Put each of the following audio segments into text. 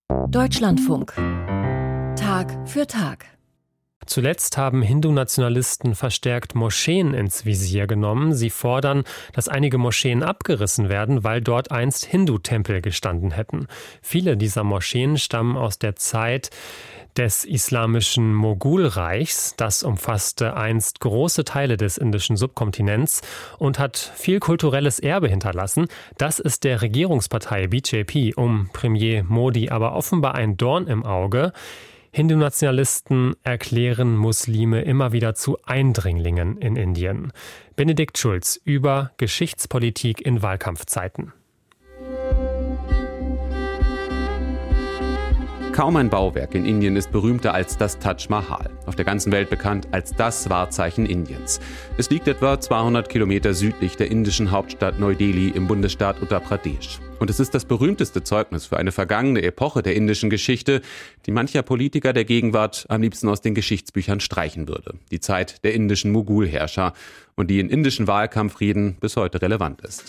Deutschlandfunk. Tag für Tag. Zuletzt haben Hindu-Nationalisten verstärkt Moscheen ins Visier genommen. Sie fordern, dass einige Moscheen abgerissen werden, weil dort einst Hindu-Tempel gestanden hätten. Viele dieser Moscheen stammen aus der Zeit des islamischen Mogulreichs. Das umfasste einst große Teile des indischen Subkontinents und hat viel kulturelles Erbe hinterlassen. Das ist der Regierungspartei BJP um Premier Modi aber offenbar ein Dorn im Auge. Hindu-Nationalisten erklären Muslime immer wieder zu Eindringlingen in Indien. Benedikt Schulz über Geschichtspolitik in Wahlkampfzeiten. Kaum ein Bauwerk in Indien ist berühmter als das Taj Mahal, auf der ganzen Welt bekannt als das Wahrzeichen Indiens. Es liegt etwa 200 Kilometer südlich der indischen Hauptstadt Neu-Delhi im Bundesstaat Uttar Pradesh. Und es ist das berühmteste Zeugnis für eine vergangene Epoche der indischen Geschichte, die mancher Politiker der Gegenwart am liebsten aus den Geschichtsbüchern streichen würde. Die Zeit der indischen Mogulherrscher und die in indischen Wahlkampfreden bis heute relevant ist.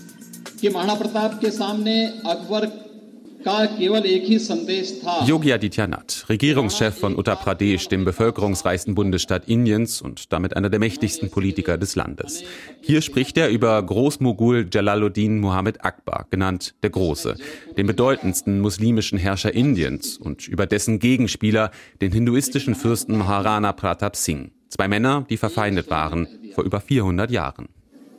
Yogi Adityanath, Regierungschef von Uttar Pradesh, dem bevölkerungsreichsten Bundesstaat Indiens und damit einer der mächtigsten Politiker des Landes. Hier spricht er über Großmogul Jalaluddin Muhammad Akbar, genannt der Große, den bedeutendsten muslimischen Herrscher Indiens, und über dessen Gegenspieler, den hinduistischen Fürsten Maharana Pratap Singh. Zwei Männer, die verfeindet waren vor über 400 Jahren.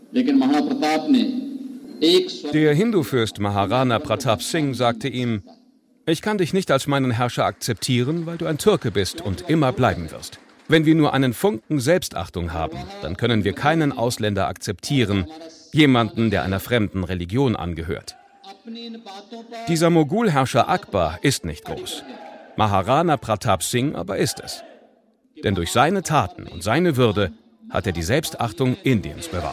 Der Hindu-Fürst Maharana Pratap Singh sagte ihm: Ich kann dich nicht als meinen Herrscher akzeptieren, weil du ein Türke bist und immer bleiben wirst. Wenn wir nur einen Funken Selbstachtung haben, dann können wir keinen Ausländer akzeptieren, jemanden, der einer fremden Religion angehört. Dieser Mogulherrscher Akbar ist nicht groß. Maharana Pratap Singh aber ist es. Denn durch seine Taten und seine Würde hat er die Selbstachtung Indiens bewahrt.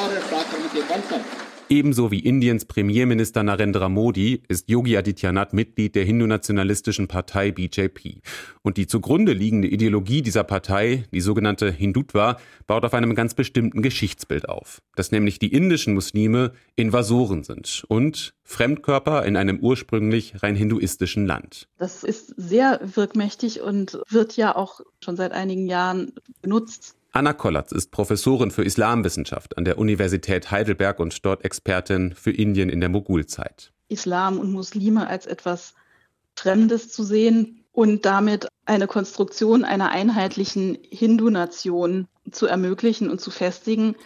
Ebenso wie Indiens Premierminister Narendra Modi ist Yogi Adityanath Mitglied der hindu-nationalistischen Partei BJP. Und die zugrunde liegende Ideologie dieser Partei, die sogenannte Hindutva, baut auf einem ganz bestimmten Geschichtsbild auf. Dass nämlich die indischen Muslime Invasoren sind und Fremdkörper in einem ursprünglich rein hinduistischen Land. Das ist sehr wirkmächtig und wird ja auch schon seit einigen Jahren benutzt. Anna Kollatz ist Professorin für Islamwissenschaft an der Universität Heidelberg und dort Expertin für Indien in der Mogulzeit. Islam und Muslime als etwas Fremdes zu sehen und damit eine Konstruktion einer einheitlichen Hindu-Nation zu ermöglichen und zu festigen,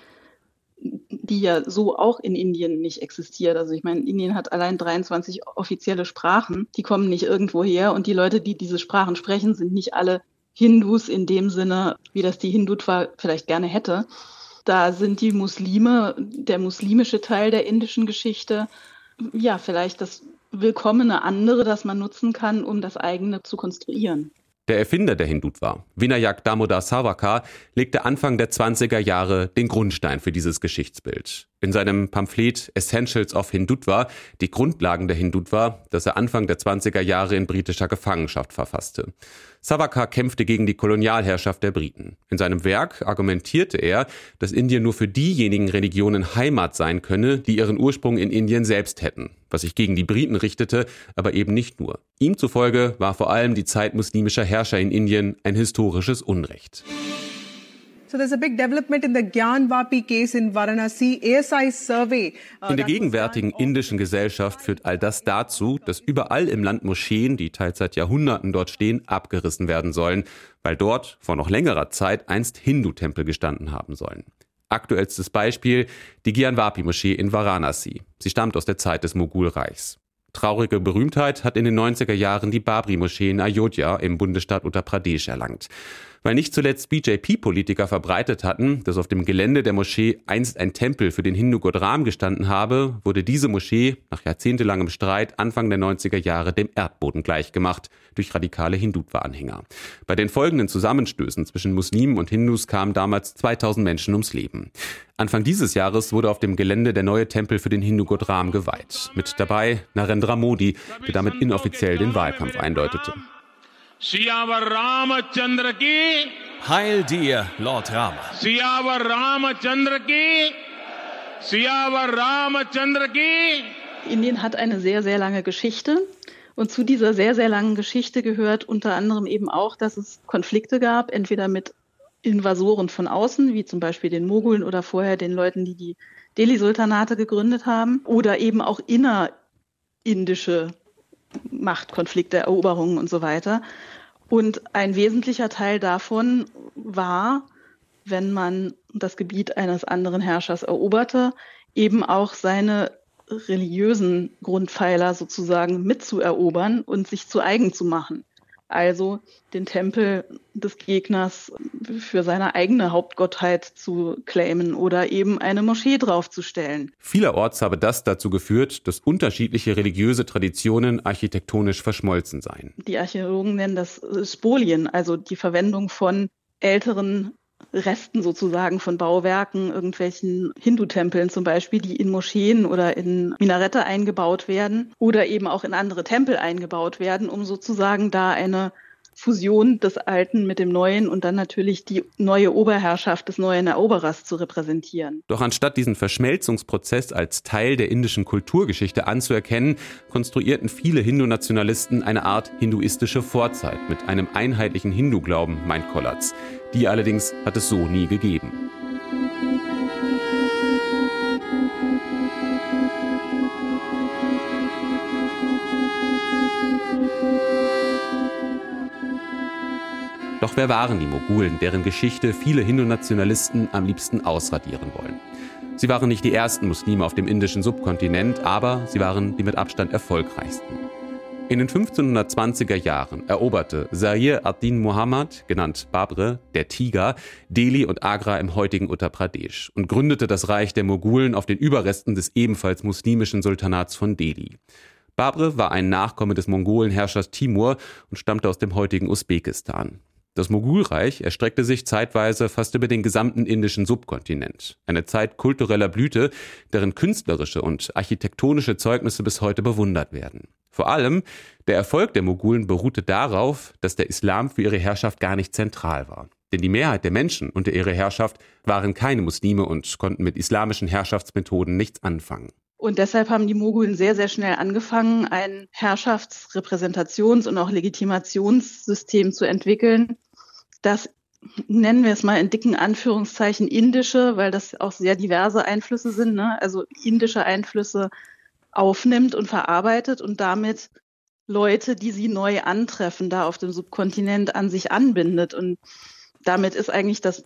die ja so auch in Indien nicht existiert. Also ich meine, Indien hat allein 23 offizielle Sprachen, die kommen nicht irgendwo her, und die Leute, die diese Sprachen sprechen, sind nicht alle Hindus in dem Sinne, wie das die Hindutva vielleicht gerne hätte. Da sind die Muslime, der muslimische Teil der indischen Geschichte, ja, vielleicht das willkommene andere, das man nutzen kann, um das eigene zu konstruieren. Der Erfinder der Hindutva, Vinayak Damodar Savarkar, legte Anfang der 20er Jahre den Grundstein für dieses Geschichtsbild. In seinem Pamphlet Essentials of Hindutva, die Grundlagen der Hindutva, das er Anfang der 20er Jahre in britischer Gefangenschaft verfasste. Savarkar kämpfte gegen die Kolonialherrschaft der Briten. In seinem Werk argumentierte er, dass Indien nur für diejenigen Religionen Heimat sein könne, die ihren Ursprung in Indien selbst hätten, was sich gegen die Briten richtete, aber eben nicht nur. Ihm zufolge war vor allem die Zeit muslimischer Herrscher in Indien ein historisches Unrecht. So there's a big development in the Gyan-Vapi case in Varanasi. ASI's survey. In der gegenwärtigen indischen Gesellschaft führt all das dazu, dass überall im Land Moscheen, die teils seit Jahrhunderten dort stehen, abgerissen werden sollen, weil dort vor noch längerer Zeit einst Hindu-Tempel gestanden haben sollen. Aktuellstes Beispiel: die Gyan-Vapi-Moschee in Varanasi. Sie stammt aus der Zeit des Mogulreichs. Traurige Berühmtheit hat in den 90er Jahren die Babri-Moschee in Ayodhya im Bundesstaat Uttar Pradesh erlangt. Weil nicht zuletzt BJP-Politiker verbreitet hatten, dass auf dem Gelände der Moschee einst ein Tempel für den Hindu-Gott Ram gestanden habe, wurde diese Moschee nach jahrzehntelangem Streit Anfang der 90er Jahre dem Erdboden gleichgemacht durch radikale Hindutva-Anhänger. Bei den folgenden Zusammenstößen zwischen Muslimen und Hindus kamen damals 2000 Menschen ums Leben. Anfang dieses Jahres wurde auf dem Gelände der neue Tempel für den Hindu-Gott Ram geweiht. Mit dabei Narendra Modi, der damit inoffiziell den Wahlkampf einläutete. Siyavar Ramachandra ki. Heil dir, Lord Rama. Siyavar Ramachandra ki. Siyavar Ramachandra ki. Indien hat eine sehr, sehr lange Geschichte Und zu dieser sehr, sehr langen Geschichte gehört unter anderem eben auch, dass es Konflikte gab, entweder mit Invasoren von außen, wie zum Beispiel den Mogulen oder vorher den Leuten, die die Delhi-Sultanate gegründet haben, oder eben auch innerindische Machtkonflikte, Eroberungen und so weiter. Und ein wesentlicher Teil davon war, wenn man das Gebiet eines anderen Herrschers eroberte, eben auch seine religiösen Grundpfeiler sozusagen mitzuerobern und sich zu eigen zu machen. Also den Tempel des Gegners für seine eigene Hauptgottheit zu claimen oder eben eine Moschee draufzustellen. Vielerorts habe das dazu geführt, dass unterschiedliche religiöse Traditionen architektonisch verschmolzen seien. Die Archäologen nennen das Spolien, also die Verwendung von älteren Resten sozusagen von Bauwerken, irgendwelchen Hindu-Tempeln zum Beispiel, die in Moscheen oder in Minarette eingebaut werden oder eben auch in andere Tempel eingebaut werden, um sozusagen da eine Fusion des Alten mit dem Neuen und dann natürlich die neue Oberherrschaft des neuen Eroberers zu repräsentieren. Doch anstatt diesen Verschmelzungsprozess als Teil der indischen Kulturgeschichte anzuerkennen, konstruierten viele Hindu-Nationalisten eine Art hinduistische Vorzeit mit einem einheitlichen Hindu-Glauben, meint Kollatz. Die allerdings hat es so nie gegeben. Doch wer waren die Mogulen, deren Geschichte viele Hindu-Nationalisten am liebsten ausradieren wollen? Sie waren nicht die ersten Muslime auf dem indischen Subkontinent, aber sie waren die mit Abstand erfolgreichsten. In den 1520er Jahren eroberte Zahir ad-Din Muhammad, genannt Babre, der Tiger, Delhi und Agra im heutigen Uttar Pradesh und gründete das Reich der Mogulen auf den Überresten des ebenfalls muslimischen Sultanats von Delhi. Babre war ein Nachkomme des Mongolenherrschers Timur und stammte aus dem heutigen Usbekistan. Das Mogulreich erstreckte sich zeitweise fast über den gesamten indischen Subkontinent. Eine Zeit kultureller Blüte, deren künstlerische und architektonische Zeugnisse bis heute bewundert werden. Vor allem der Erfolg der Mogulen beruhte darauf, dass der Islam für ihre Herrschaft gar nicht zentral war. Denn die Mehrheit der Menschen unter ihrer Herrschaft waren keine Muslime und konnten mit islamischen Herrschaftsmethoden nichts anfangen. Und deshalb haben die Mogulen sehr, sehr schnell angefangen, ein Herrschaftsrepräsentations- und auch Legitimationssystem zu entwickeln, das, nennen wir es mal in dicken Anführungszeichen, indische, weil das auch sehr diverse Einflüsse sind, ne? Also indische Einflüsse aufnimmt und verarbeitet und damit Leute, die sie neu antreffen, da auf dem Subkontinent an sich anbindet. Und damit ist eigentlich das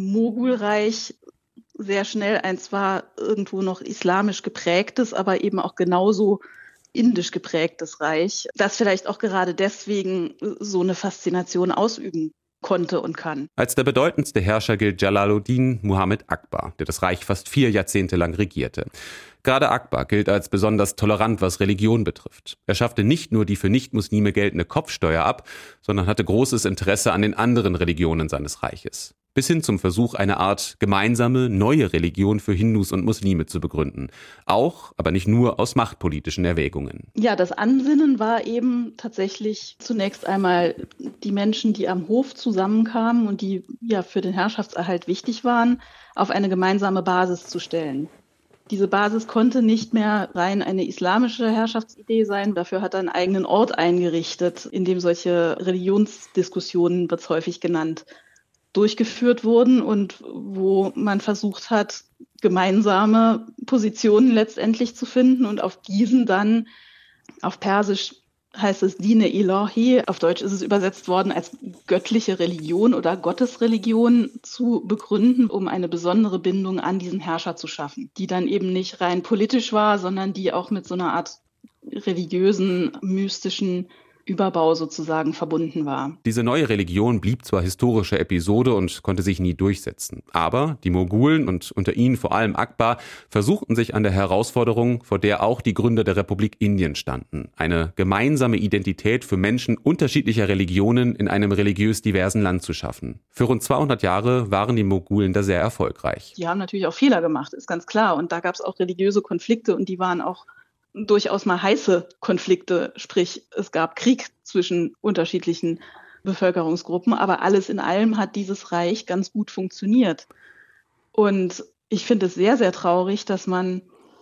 Mogulreich sehr schnell ein zwar irgendwo noch islamisch geprägtes, aber eben auch genauso indisch geprägtes Reich, das vielleicht auch gerade deswegen so eine Faszination ausüben konnte und kann. Als der bedeutendste Herrscher gilt Jalaluddin Muhammad Akbar, der das Reich fast 4 Jahrzehnte lang regierte. Gerade Akbar gilt als besonders tolerant, was Religion betrifft. Er schaffte nicht nur die für Nichtmuslime geltende Kopfsteuer ab, sondern hatte großes Interesse an den anderen Religionen seines Reiches. Bis hin zum Versuch, eine Art gemeinsame, neue Religion für Hindus und Muslime zu begründen. Auch, aber nicht nur aus machtpolitischen Erwägungen. Ja, das Ansinnen war eben tatsächlich zunächst einmal die Menschen, die am Hof zusammenkamen und die ja für den Herrschaftserhalt wichtig waren, auf eine gemeinsame Basis zu stellen. Diese Basis konnte nicht mehr rein eine islamische Herrschaftsidee sein. Dafür hat er einen eigenen Ort eingerichtet, in dem solche Religionsdiskussionen, wird es häufig genannt, durchgeführt wurden und wo man versucht hat, gemeinsame Positionen letztendlich zu finden und auf diesen dann, auf Persisch heißt es Dine Ilahi, auf Deutsch ist es übersetzt worden als göttliche Religion oder Gottesreligion zu begründen, um eine besondere Bindung an diesen Herrscher zu schaffen, die dann eben nicht rein politisch war, sondern die auch mit so einer Art religiösen, mystischen Überbau sozusagen verbunden war. Diese neue Religion blieb zwar historische Episode und konnte sich nie durchsetzen. Aber die Mogulen und unter ihnen vor allem Akbar versuchten sich an der Herausforderung, vor der auch die Gründer der Republik Indien standen. Eine gemeinsame Identität für Menschen unterschiedlicher Religionen in einem religiös diversen Land zu schaffen. Für rund 200 Jahre waren die Mogulen da sehr erfolgreich. Die haben natürlich auch Fehler gemacht, ist ganz klar. Und da gab es auch religiöse Konflikte und die waren auch durchaus mal heiße Konflikte, sprich es gab Krieg zwischen unterschiedlichen Bevölkerungsgruppen, aber alles in allem hat dieses Reich ganz gut funktioniert. Und ich finde es sehr, sehr traurig, dass man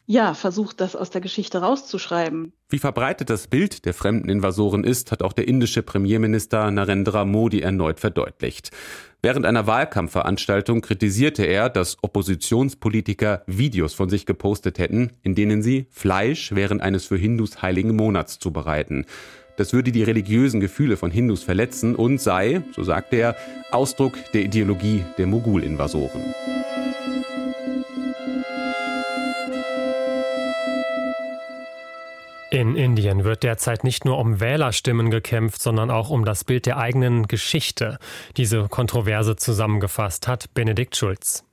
versucht, das aus der Geschichte rauszuschreiben. Wie verbreitet das Bild der fremden Invasoren ist, hat auch der indische Premierminister Narendra Modi erneut verdeutlicht. Während einer Wahlkampfveranstaltung kritisierte er, dass Oppositionspolitiker Videos von sich gepostet hätten, in denen sie Fleisch während eines für Hindus heiligen Monats zubereiten. Das würde die religiösen Gefühle von Hindus verletzen und sei, so sagte er, Ausdruck der Ideologie der Mogul-Invasoren. In Indien wird derzeit nicht nur um Wählerstimmen gekämpft, sondern auch um das Bild der eigenen Geschichte. Diese Kontroverse zusammengefasst hat Benedikt Schulz.